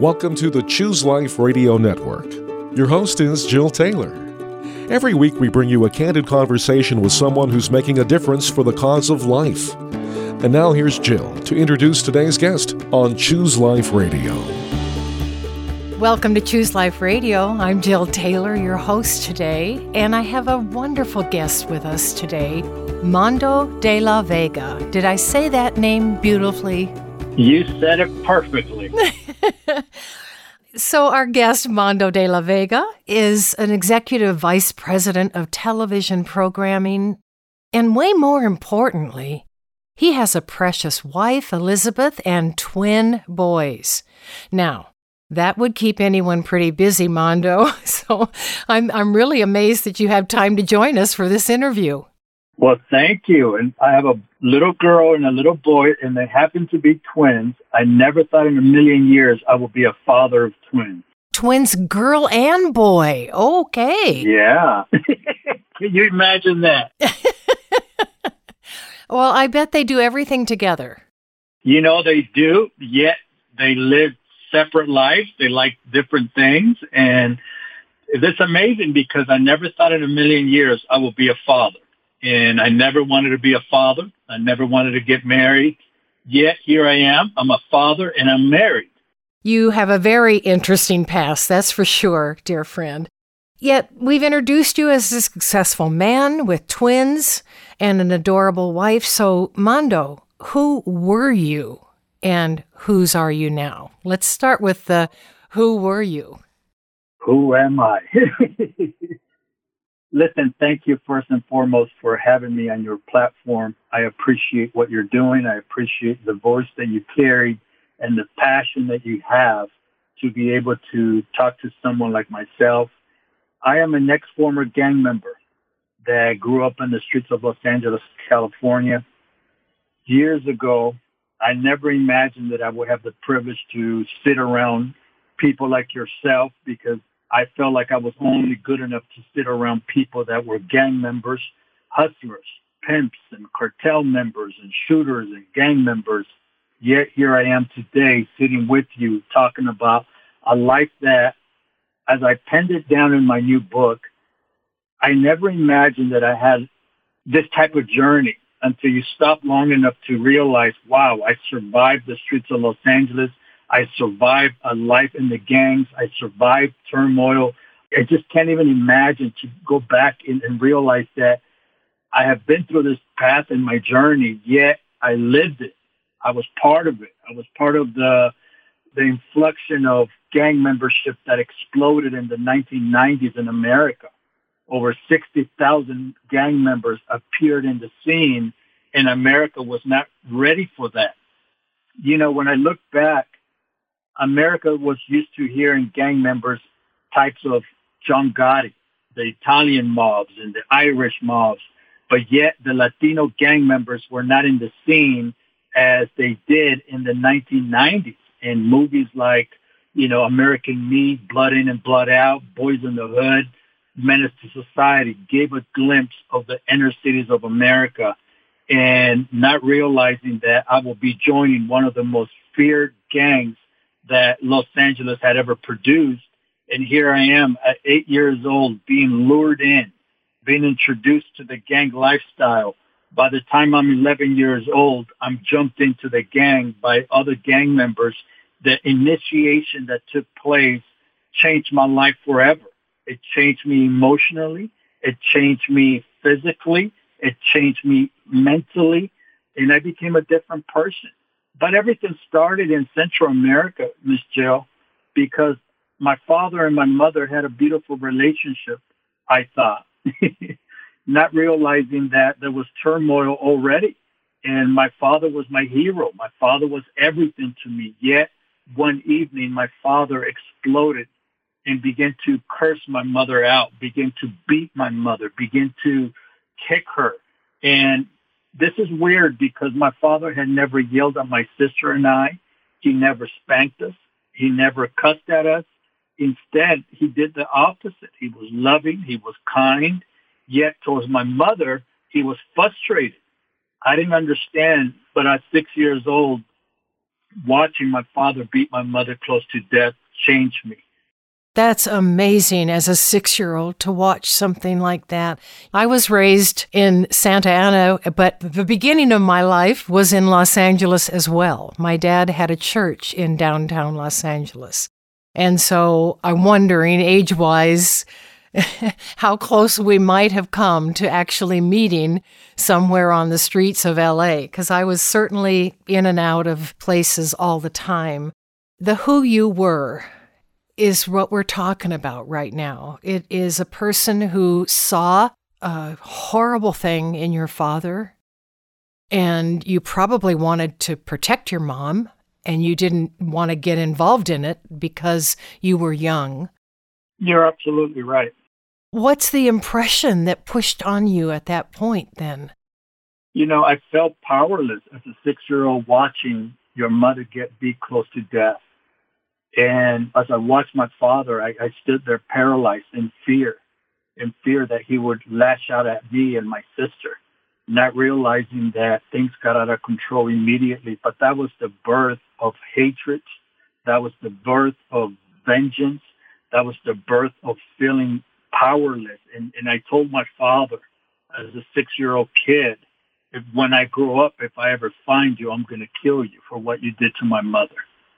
Welcome to the Choose Life Radio Network. Your host is Jill Taylor. Every week we bring you a candid conversation with someone who's making a difference for the cause of life. And now here's Jill to introduce today's guest on Choose Life Radio. Welcome to Choose Life Radio. I'm Jill Taylor, your host today, and I have a wonderful guest with us today, Mando de la Vega. Did I say that name beautifully? You said it perfectly. So our guest, Mando de la Vega, is an executive vice president of television programming, and way more importantly, he has a precious wife, Elizabeth, and twin boys. Now, that would keep anyone pretty busy, Mando. So I'm really amazed that you have time to join us for this interview. Well, thank you. And I have a little girl and a little boy, and they happen to be twins. I never thought in a million years I would be a father of twins. Twins, girl and boy. Okay. Yeah. Can you imagine that? Well, I bet they do everything together. You know, they do, yet they live separate lives. They like different things. And it's amazing because I never thought in a million years I would be a father. And I never wanted to be a father. I never wanted to get married. Yet here I am. I'm a father and I'm married. You have a very interesting past, that's for sure, dear friend. Yet we've introduced you as a successful man with twins and an adorable wife. So, Mando, who were you and whose are you now? Let's start with the who were you? Who am I? Listen, thank you first and foremost for having me on your platform. I appreciate what you're doing. I appreciate the voice that you carry and the passion that you have to be able to talk to someone like myself. I am an ex-former gang member that grew up in the streets of Los Angeles, California. Years ago, I never imagined that I would have the privilege to sit around people like yourself because I felt like I was only good enough to sit around people that were gang members, hustlers, pimps, and cartel members, and shooters, and gang members. Yet here I am today sitting with you talking about a life that, as I penned it down in my new book, I never imagined that I had this type of journey until you stop long enough to realize, wow, I survived the streets of Los Angeles. I survived a life in the gangs. I survived turmoil. I just can't even imagine to go back and realize that I have been through this path in my journey, yet I lived it. I was part of it. I was part of the inflection of gang membership that exploded in the 1990s in America. Over 60,000 gang members appeared in the scene, and America was not ready for that. You know, when I look back, America was used to hearing gang members types of John Gotti, the Italian mobs and the Irish mobs, but yet the Latino gang members were not in the scene as they did in the 1990s. In movies like, you know, American Me, Blood In and Blood Out, Boys in the Hood, Menace to Society gave a glimpse of the inner cities of America, and not realizing that I will be joining one of the most feared gangs that Los Angeles had ever produced. And here I am at 8 years old being lured in, being introduced to the gang lifestyle. By the time I'm 11 years old, I'm jumped into the gang by other gang members. The initiation that took place changed my life forever. It changed me emotionally. It changed me physically. It changed me mentally. And I became a different person. But everything started in Central America, Miss Jill, because my father and my mother had a beautiful relationship, I thought, not realizing that there was turmoil already. And my father was my hero. My father was everything to me. Yet one evening, my father exploded and began to curse my mother out, began to beat my mother, began to kick her. And this is weird because my father had never yelled at my sister and I. He never spanked us. He never cussed at us. Instead, he did the opposite. He was loving. He was kind. Yet towards my mother, he was frustrated. I didn't understand, but at 6 years old, watching my father beat my mother close to death changed me. That's amazing as a 6-year-old to watch something like that. I was raised in Santa Ana, but the beginning of my life was in Los Angeles as well. My dad had a church in downtown Los Angeles. And so I'm wondering, age-wise, how close we might have come to actually meeting somewhere on the streets of LA, because I was certainly in and out of places all the time. The who you were is what we're talking about right now. It is a person who saw a horrible thing in your father, and you probably wanted to protect your mom, and you didn't want to get involved in it because you were young. You're absolutely right. What's the impression that pushed on you at that point then? I felt powerless as a 6-year-old watching your mother get beat close to death. And as I watched my father, I stood there paralyzed in fear that he would lash out at me and my sister, not realizing that things got out of control immediately. But that was the birth of hatred. That was the birth of vengeance. That was the birth of feeling powerless. And I told my father as a 6-year-old kid, when I grow up, if I ever find you, I'm going to kill you for what you did to my mother.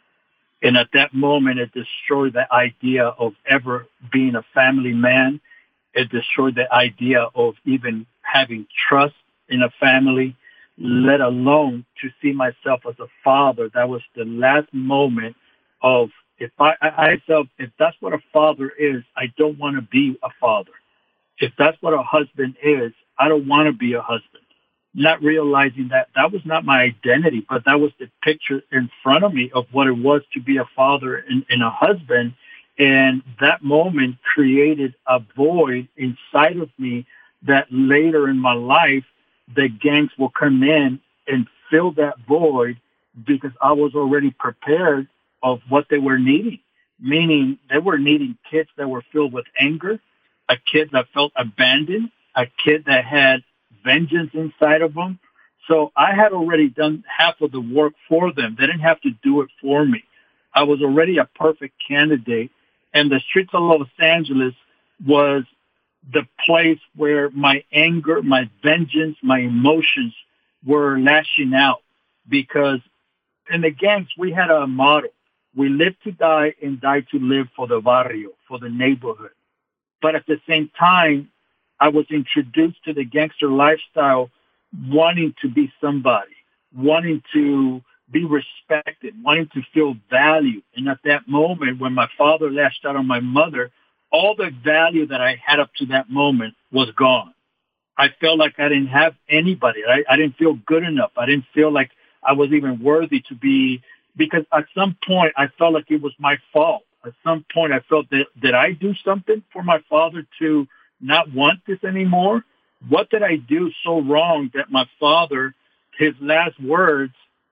And at that moment, it destroyed the idea of ever being a family man. It destroyed the idea of even having trust in a family, let alone to see myself as a father. That was the last moment of, if I felt, if that's what a father is, I don't want to be a father. If that's what a husband is, I don't want to be a husband. Not realizing that that was not my identity, but that was the picture in front of me of what it was to be a father and a husband. And that moment created a void inside of me that later in my life, the gangs will come in and fill that void because I was already prepared of what they were needing, meaning they were needing kids that were filled with anger, a kid that felt abandoned, a kid that had vengeance inside of them. So I had already done half of the work for them. They didn't have to do it for me. I was already a perfect candidate. And the streets of Los Angeles was the place where my anger, my vengeance, my emotions were lashing out. Because in the gangs, we had a motto. We live to die and die to live for the barrio, for the neighborhood. But at the same time, I was introduced to the gangster lifestyle, wanting to be somebody, wanting to be respected, wanting to feel valued. And at that moment, when my father lashed out on my mother, all the value that I had up to that moment was gone. I felt like I didn't have anybody. I didn't feel good enough. I didn't feel like I was even worthy to be, because at some point I felt like it was my fault. At some point I felt that, did I do something for my father to not want this anymore? What did I do so wrong that my father, his last words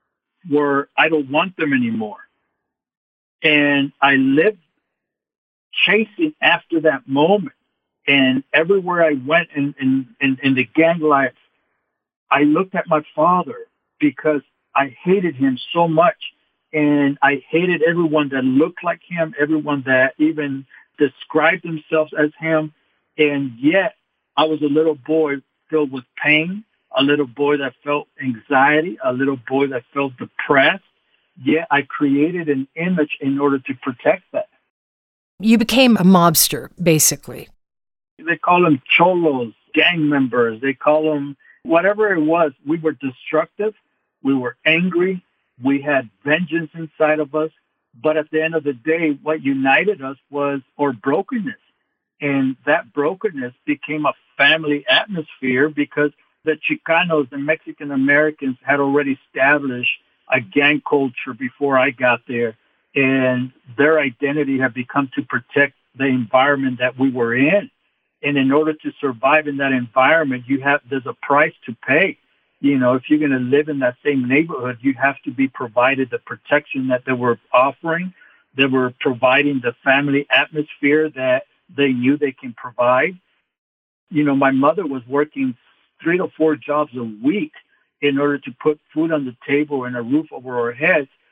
were, I don't want them anymore? And I lived chasing after that moment. And everywhere I went in the gang life, I looked at my father because I hated him so much. And I hated everyone that looked like him, everyone that even described themselves as him. And yet I was a little boy filled with pain, a little boy that felt anxiety, a little boy that felt depressed. Yet I created an image in order to protect that. You became a mobster, basically. They call them cholos, gang members. They call them whatever it was. We were destructive. We were angry. We had vengeance inside of us. But at the end of the day, what united us was our brokenness. And that brokenness became a family atmosphere because the Chicanos, the Mexican Americans, had already established a gang culture before I got there. And their identity had become to protect the environment that we were in. And in order to survive in that environment, there's a price to pay. You know, if you're going to live in that same neighborhood, you have to be provided the protection that they were offering. They were providing the family atmosphere that they knew they can provide. You know, my mother was working 3 to 4 jobs a week in order to put food on the table and a roof over our heads.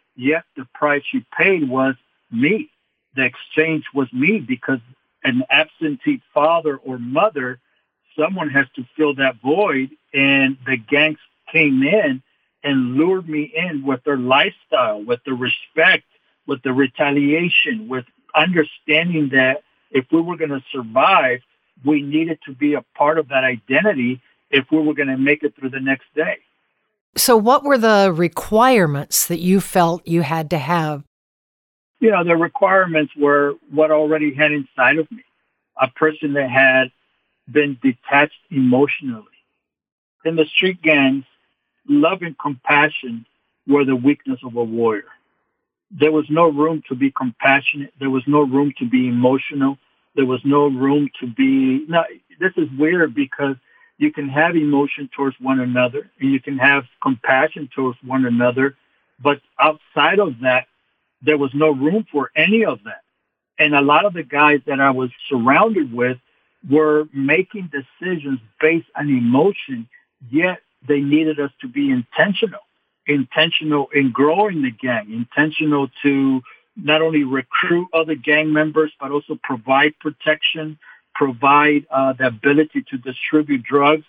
yet the price you paid was me. The exchange was me, because an absentee father or mother, someone has to fill that void, and the gangs came in and lured me in with their lifestyle, with the respect, with the retaliation, with understanding that if we were going to survive, we needed to be a part of that identity if we were going to make it through the next day. So what were the requirements that you felt you had to have? You know, the requirements were what I already had inside of me, a person that had been detached emotionally. In the street gangs, love and compassion were the weakness of a warrior. There was no room to be compassionate. There was no room to be emotional. There was no room to be... Now, this is weird because you can have emotion towards one another and you can have compassion towards one another, but outside of that, there was no room for any of that. And a lot of the guys that I was surrounded with were making decisions based on emotion, yet they needed us to be intentional in growing the gang, intentional to not only recruit other gang members, but also provide protection, provide the ability to distribute drugs,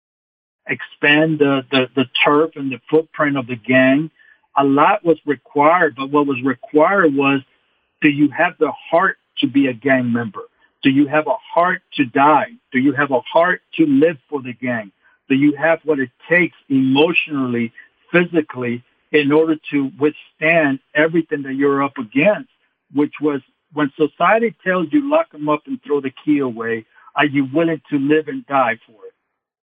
expand the turf and the footprint of the gang. A lot was required, but what was required was, do you have the heart to be a gang member? Do you have a heart to die? Do you have a heart to live for the gang? Do you have what it takes emotionally, physically, in order to withstand everything that you're up against, which was when society tells you lock them up and throw the key away, are you willing to live and die for it?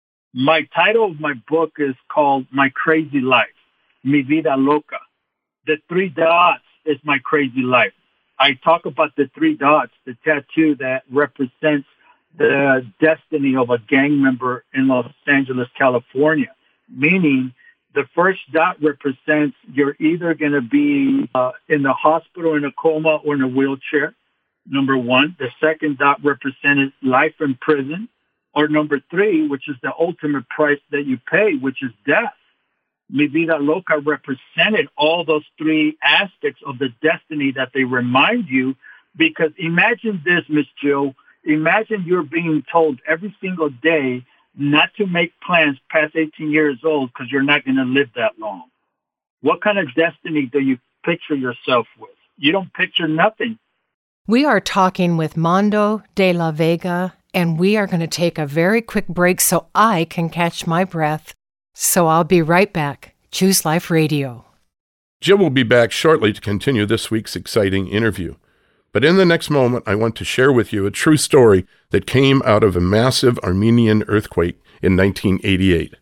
My title of my book is called My Crazy Life, Mi Vida Loca. The 3 dots is my crazy life. I talk about the 3 dots, the tattoo that represents the destiny of a gang member in Los Angeles, California, meaning the first dot represents you're either going to be in the hospital in a coma or in a wheelchair, number 1. The second dot represented life in prison, or number 3, which is the ultimate price that you pay, which is death. Mi Vida Loca represented all those 3 aspects of the destiny that they remind you, because imagine this, Miss Jill. Imagine you're being told every single day not to make plans past 18 years old because you're not going to live that long. What kind of destiny do you picture yourself with? You don't picture nothing. We are talking with Mando de la Vega, and we are going to take a very quick break so I can catch my breath. So I'll be right back. Choose Life Radio. Jill will be back shortly to continue this week's exciting interview. But in the next moment, I want to share with you a true story that came out of a massive Armenian earthquake in 1988.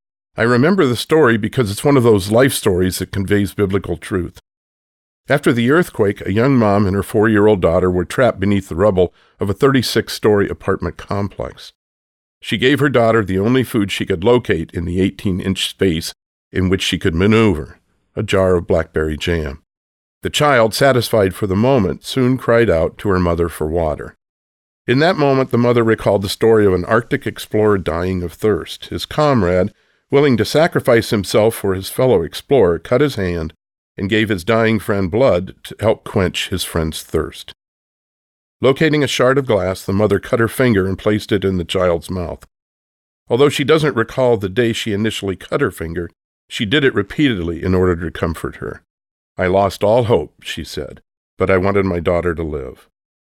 I remember the story because it's one of those life stories that conveys biblical truth. After the earthquake, a young mom and her 4-year-old daughter were trapped beneath the rubble of a 36-story apartment complex. She gave her daughter the only food she could locate in the 18-inch space in which she could maneuver, a jar of blackberry jam. The child, satisfied for the moment, soon cried out to her mother for water. In that moment, the mother recalled the story of an Arctic explorer dying of thirst. His comrade, willing to sacrifice himself for his fellow explorer, cut his hand and gave his dying friend blood to help quench his friend's thirst. Locating a shard of glass, the mother cut her finger and placed it in the child's mouth. Although she doesn't recall the day she initially cut her finger, she did it repeatedly in order to comfort her. "I lost all hope," she said, "but I wanted my daughter to live."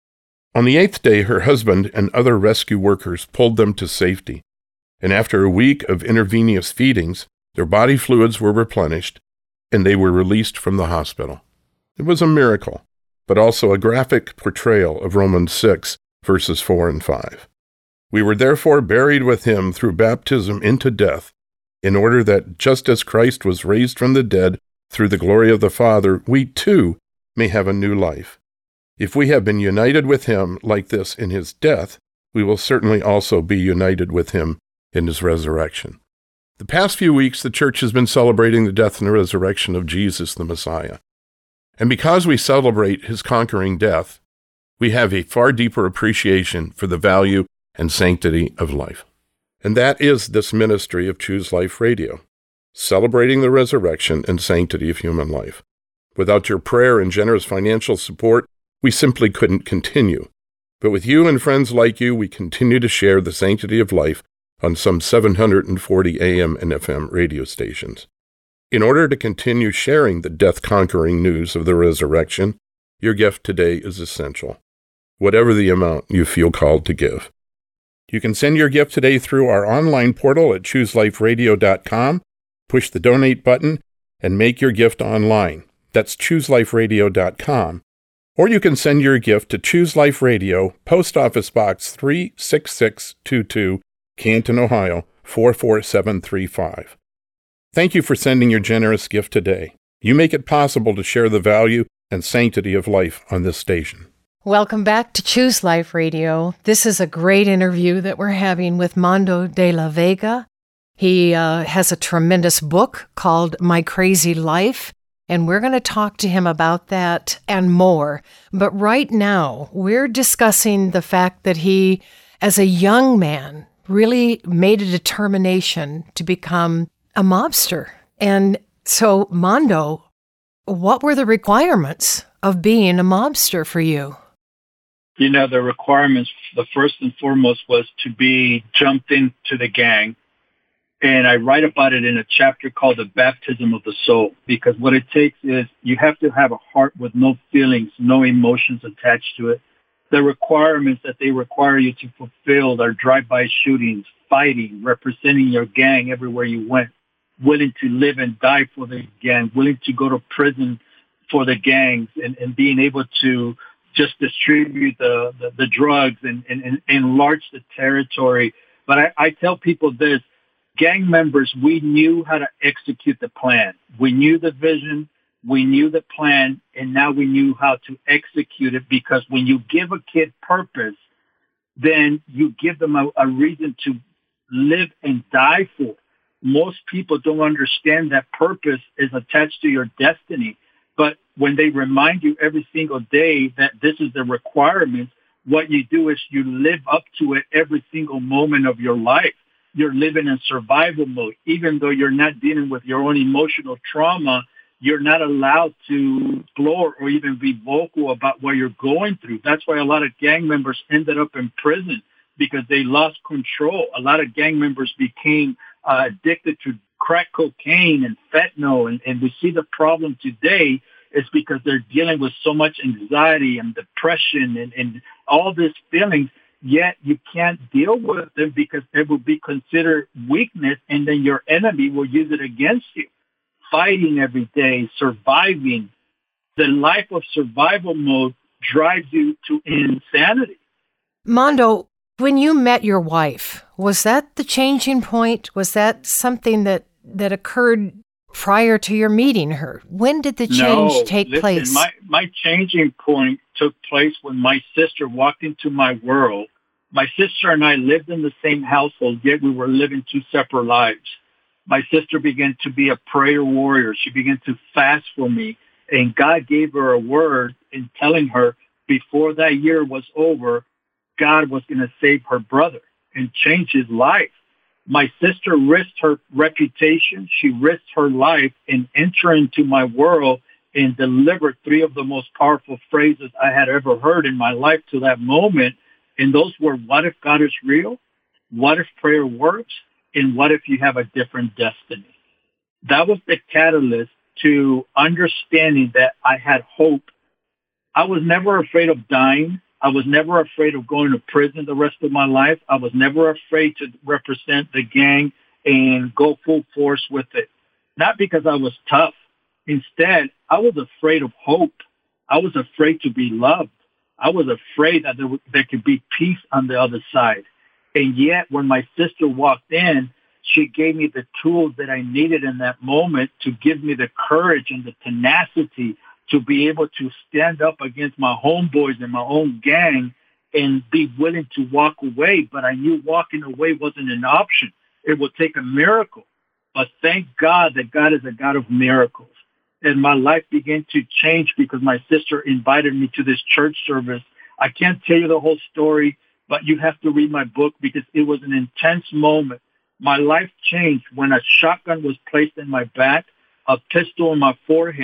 On the 8th day, her husband and other rescue workers pulled them to safety, and after a week of intravenous feedings, their body fluids were replenished, and they were released from the hospital. It was a miracle, but also a graphic portrayal of Romans 6, verses 4 and 5. "We were therefore buried with him through baptism into death, in order that just as Christ was raised from the dead through the glory of the Father, we too may have a new life. If we have been united with him like this in his death, we will certainly also be united with him in his resurrection." The past few weeks, the church has been celebrating the death and the resurrection of Jesus the Messiah. And because we celebrate his conquering death, we have a far deeper appreciation for the value and sanctity of life. And that is this ministry of Choose Life Radio, celebrating the resurrection and sanctity of human life. Without your prayer and generous financial support, we simply couldn't continue. But with you and friends like you, we continue to share the sanctity of life on some 740 AM and FM radio stations. In order to continue sharing the death-conquering news of the resurrection, your gift today is essential, whatever the amount you feel called to give. You can send your gift today through our online portal at chooseliferadio.com, push the donate button, and make your gift online. That's chooseliferadio.com. Or you can send your gift to Choose Life Radio, Post Office Box 36622, Canton, Ohio, 44735. Thank you for sending your generous gift today. You make it possible to share the value and sanctity of life on this station. Welcome back to Choose Life Radio. This is a great interview that we're having with Mando de la Vega. He has a tremendous book called My Crazy Life, and we're going to talk to him about that and more. But right now, we're discussing the fact that he, as a young man, really made a determination to become a mobster. And so, Mando, what were the requirements of being a mobster for you? You know, the requirements, the first and foremost was to be jumped into the gang. And I write about it in a chapter called The Baptism of the Soul, because what it takes is you have to have a heart with no feelings, no emotions attached to it. The requirements that they require you to fulfill are drive-by shootings, fighting, representing your gang everywhere you went, willing to live and die for the gang, willing to go to prison for the gangs, and being able to just distribute the drugs and enlarge the territory. But I tell people this, gang members, we knew how to execute the plan. We knew the vision, we knew the plan, and now we knew how to execute it, because when you give a kid purpose, then you give them a reason to live and die for. Most people don't understand that purpose is attached to your destiny. But when they remind you every single day that this is the requirement, what you do is you live up to it every single moment of your life. You're living in survival mode. Even though you're not dealing with your own emotional trauma, you're not allowed to explore or even be vocal about what you're going through. That's why a lot of gang members ended up in prison, because they lost control. A lot of gang members became addicted to crack cocaine and fentanyl. And we see the problem today is because they're dealing with so much anxiety and depression and all these feelings. Yet you can't deal with them because it will be considered weakness, and then your enemy will use it against you. Fighting every day, surviving. The life of survival mode drives you to insanity. Mando, when you met your wife, was that the changing point? Was that something that occurred prior to your meeting her? When did the change take place? My changing point took place when my sister walked into my world. My sister and I lived in the same household, yet we were living two separate lives. My sister began to be a prayer warrior. She began to fast for me, and God gave her a word in telling her before that year was over, God was going to save her brother and change his life. My sister risked her reputation. She risked her life in entering into my world and delivered three of the most powerful phrases I had ever heard in my life to that moment. And those were, what if God is real? What if prayer works? And what if you have a different destiny? That was the catalyst to understanding that I had hope. I was never afraid of dying. I was never afraid of going to prison the rest of my life. I was never afraid to represent the gang and go full force with it. Not because I was tough. Instead, I was afraid of hope. I was afraid to be loved. I was afraid that there could be peace on the other side. And yet, when my sister walked in, she gave me the tools that I needed in that moment to give me the courage and the tenacity to be able to stand up against my homeboys and my own gang and be willing to walk away. But I knew walking away wasn't an option. It would take a miracle. But thank God that God is a God of miracles. And my life began to change because my sister invited me to this church service. I can't tell you the whole story, but you have to read my book because it was an intense moment. My life changed when a shotgun was placed in my back, a pistol in my forehead,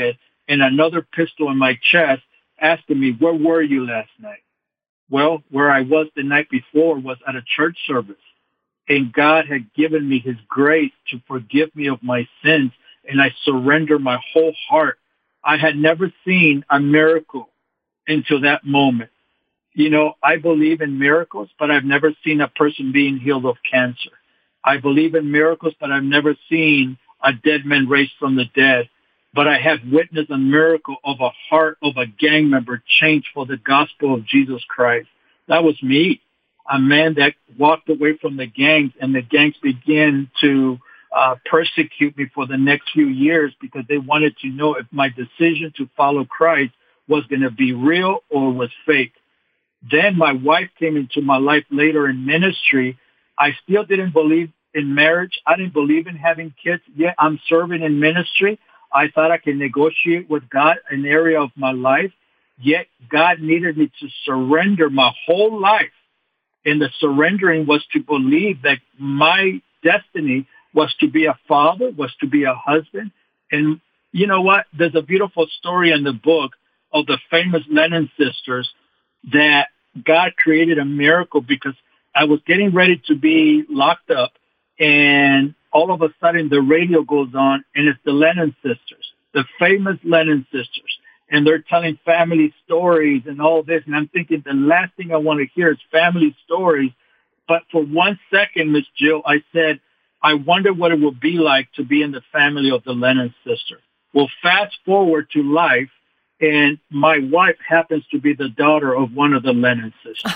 and another pistol in my chest asking me, where were you last night? Well, where I was the night before was at a church service. And God had given me his grace to forgive me of my sins, and I surrender my whole heart. I had never seen a miracle until that moment. You know, I believe in miracles, but I've never seen a person being healed of cancer. I believe in miracles, but I've never seen a dead man raised from the dead. But I have witnessed a miracle of a heart of a gang member changed for the gospel of Jesus Christ. That was me, a man that walked away from the gangs, and the gangs began to persecute me for the next few years because they wanted to know if my decision to follow Christ was going to be real or was fake. Then my wife came into my life later in ministry. I still didn't believe in marriage. I didn't believe in having kids. Yet I'm serving in ministry. I thought I could negotiate with God an area of my life. Yet God needed me to surrender my whole life. And the surrendering was to believe that my destiny was to be a father, was to be a husband. And you know what? There's a beautiful story in the book of the famous Lennon sisters that God created a miracle because I was getting ready to be locked up, and all of a sudden the radio goes on, and it's the Lennon sisters, the famous Lennon sisters. And they're telling family stories and all this. And I'm thinking the last thing I want to hear is family stories. But for 1 second, Miss Jill, I said, I wonder what it would be like to be in the family of the Lennon sister. Well, fast forward to life, and my wife happens to be the daughter of one of the Lennon sisters.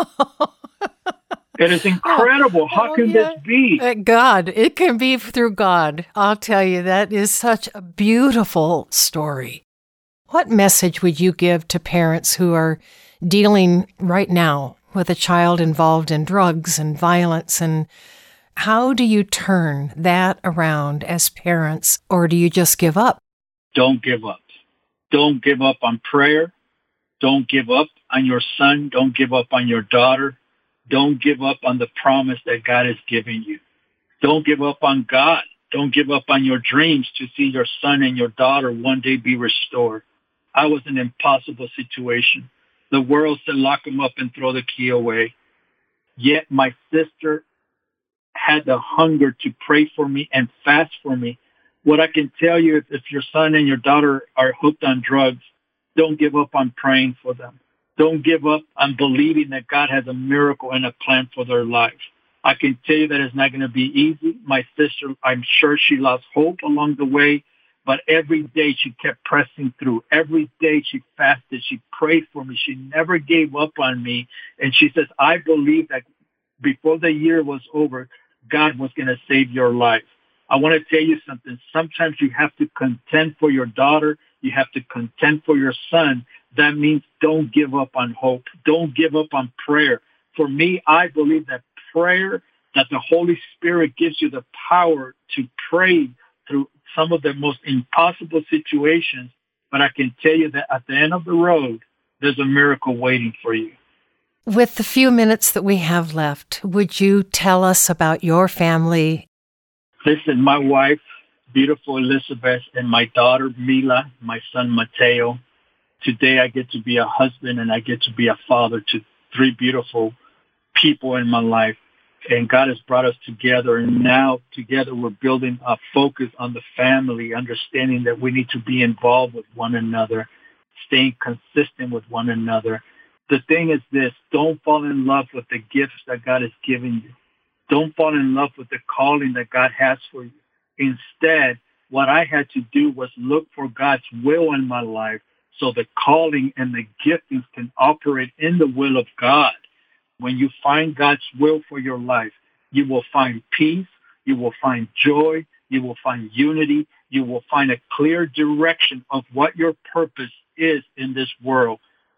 It is incredible. How can this be? God, it can be through God. I'll tell you, that is such a beautiful story. What message would you give to parents who are dealing right now with a child involved in drugs and violence? And how do you turn that around as parents, or do you just give up? Don't give up. Don't give up on prayer. Don't give up on your son. Don't give up on your daughter. Don't give up on the promise that God has given you. Don't give up on God. Don't give up on your dreams to see your son and your daughter one day be restored. I was in an impossible situation. The world said, lock him up and throw the key away. Yet my sister had the hunger to pray for me and fast for me. What I can tell you, if your son and your daughter are hooked on drugs, don't give up on praying for them. Don't give up on believing that God has a miracle and a plan for their life. I can tell you that it's not going to be easy. My sister, I'm sure she lost hope along the way, but every day she kept pressing through. Every day she fasted. She prayed for me. She never gave up on me. And she says, I believe that before the year was over, God was going to save your life. I want to tell you something. Sometimes you have to contend for your daughter. You have to contend for your son. That means don't give up on hope. Don't give up on prayer. For me, I believe that prayer, that the Holy Spirit gives you the power to pray through some of the most impossible situations. But I can tell you that at the end of the road, there's a miracle waiting for you. With the few minutes that we have left, would you tell us about your family? Listen, my wife, beautiful Elizabeth, and my daughter, Mila, my son, Mateo. Today I get to be a husband and I get to be a father to 3 beautiful people in my life. And God has brought us together, and now together we're building a focus on the family, understanding that we need to be involved with one another, staying consistent with one another. The thing is this, don't fall in love with the gifts that God has given you. Don't fall in love with the calling that God has for you. Instead, what I had to do was look for God's will in my life so the calling and the giftings can operate in the will of God. When you find God's will for your life, you will find peace, you will find joy, you will find unity, you will find a clear direction of what your purpose is in this world.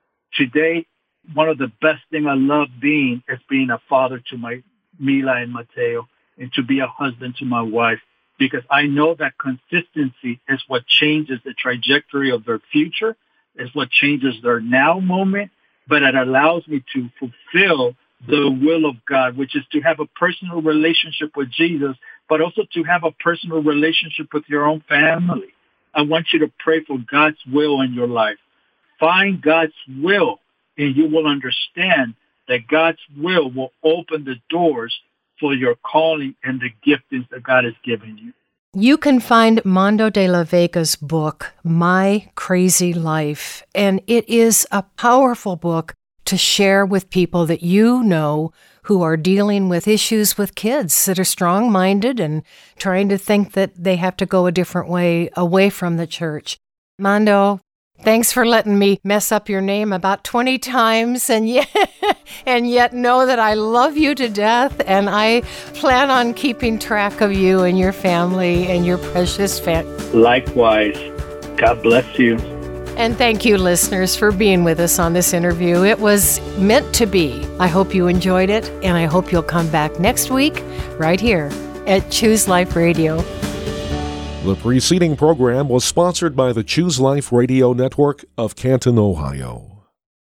Today, one of the best things I love being is being a father to my Mila and Mateo, and to be a husband to my wife, because I know that consistency is what changes the trajectory of their future, is what changes their now moment, but it allows me to fulfill the will of God, which is to have a personal relationship with Jesus, but also to have a personal relationship with your own family. I want you to pray for God's will in your life. Find God's will, and you will understand that God's will open the doors for your calling and the giftings that God has given you. You can find Mando de la Vega's book, My Crazy Life, and it is a powerful book to share with people that you know who are dealing with issues with kids that are strong-minded and trying to think that they have to go a different way away from the church. Mando, thanks for letting me mess up your name about 20 times and yet know that I love you to death, and I plan on keeping track of you and your family and your precious family. Likewise. God bless you. And thank you, listeners, for being with us on this interview. It was meant to be. I hope you enjoyed it, and I hope you'll come back next week right here at Choose Life Radio. The preceding program was sponsored by the Choose Life Radio Network of Canton, Ohio.